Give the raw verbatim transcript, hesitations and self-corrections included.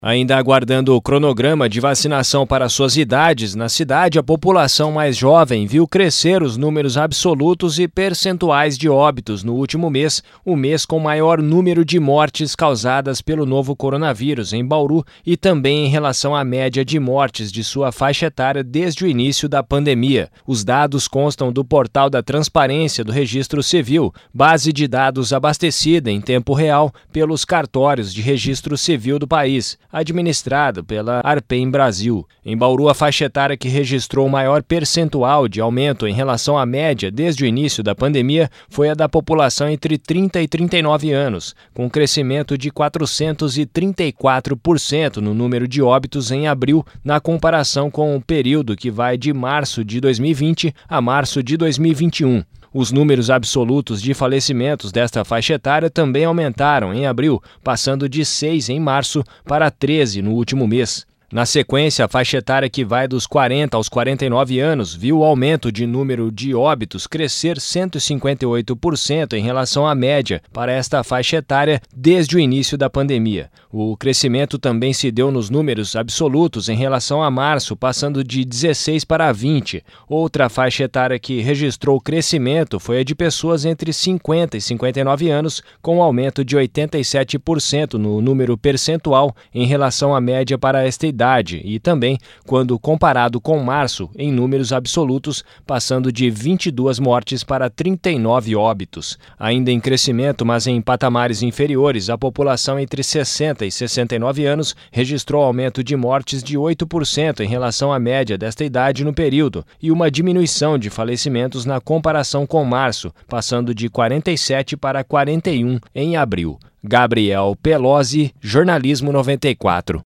Ainda aguardando o cronograma de vacinação para suas idades, na cidade a população mais jovem viu crescer os números absolutos e percentuais de óbitos no último mês, o mês com maior número de mortes causadas pelo novo coronavírus em Bauru e também em relação à média de mortes de sua faixa etária desde o início da pandemia. Os dados constam do Portal da Transparência do Registro Civil, base de dados abastecida em tempo real pelos cartórios de registro civil do país, administrado pela Arpem Brasil. Em Bauru, a faixa etária que registrou o maior percentual de aumento em relação à média desde o início da pandemia foi a da população entre trinta e trinta e nove anos, com crescimento de quatrocentos e trinta e quatro por cento no número de óbitos em abril, na comparação com o período que vai de março de dois mil e vinte a março de dois mil e vinte e um. Os números absolutos de falecimentos desta faixa etária também aumentaram em abril, passando de seis em março para treze no último mês. Na sequência, a faixa etária que vai dos quarenta aos quarenta e nove anos viu o aumento de número de óbitos crescer cento e cinquenta e oito por cento em relação à média para esta faixa etária desde o início da pandemia. O crescimento também se deu nos números absolutos em relação a março, passando de dezesseis para vinte. Outra faixa etária que registrou crescimento foi a de pessoas entre cinquenta e cinquenta e nove anos, com um aumento de oitenta e sete por cento no número percentual em relação à média para esta idade. E também quando comparado com março, em números absolutos, passando de vinte e duas mortes para trinta e nove óbitos. Ainda em crescimento, mas em patamares inferiores, a população entre sessenta e sessenta e nove anos registrou aumento de mortes de oito por cento em relação à média desta idade no período e uma diminuição de falecimentos na comparação com março, passando de quarenta e sete para quarenta e um em abril. Gabriel Pelosi, Jornalismo noventa e quatro.